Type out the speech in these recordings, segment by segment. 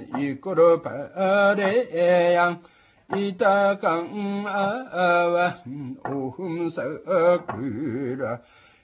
이끌어 바래양 이따강 아와 오흠사그라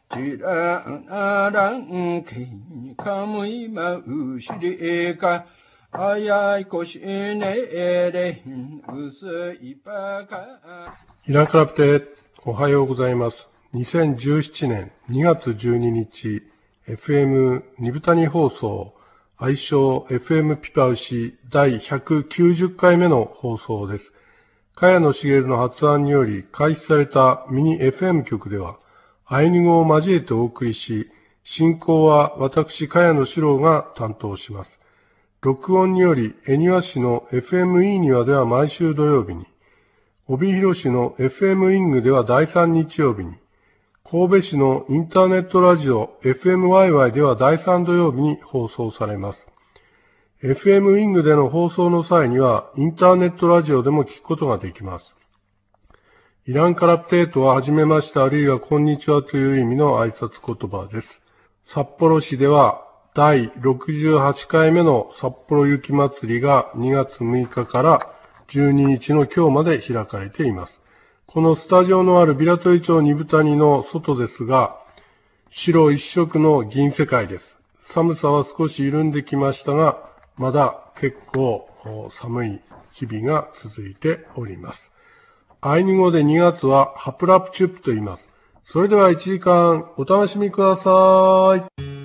지라나랑 기카무이 마우시리가 아야이 고시네레 우스 이빠가 イランカラプテ、おはようございます。2017年2月12日、FM ニブタニ放送、愛称 FM ピパウシ第190回目の放送です。茅野茂の発案により開始されたミニ FM 局では、アイヌ語を交えてお送りし、進行は私、茅野史郎が担当します。録音により、恵庭市の FM イーニワでは毎週土曜日に、帯広市の FM イングでは第3日曜日に、神戸市のインターネットラジオ FMYY では第3土曜日に放送されます。FM イングでの放送の際には、インターネットラジオでも聞くことができます。イランカラプテートははじめましてあるいはこんにちはという意味の挨拶言葉です。札幌市では第68回目の札幌雪まつりが2月6日から12日の今日まで開かれています。このスタジオのある平戸井町二部谷の外ですが、白一色の銀世界です。寒さは少し緩んできましたが、まだ結構寒い日々が続いております。アイヌ語で2月はハプラプチュップと言います。それでは1時間お楽しみください。